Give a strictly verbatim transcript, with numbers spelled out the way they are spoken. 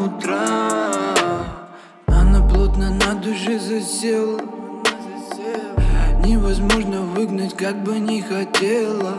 утра. Она плотно на душе засела, невозможно выгнать, как бы не хотела.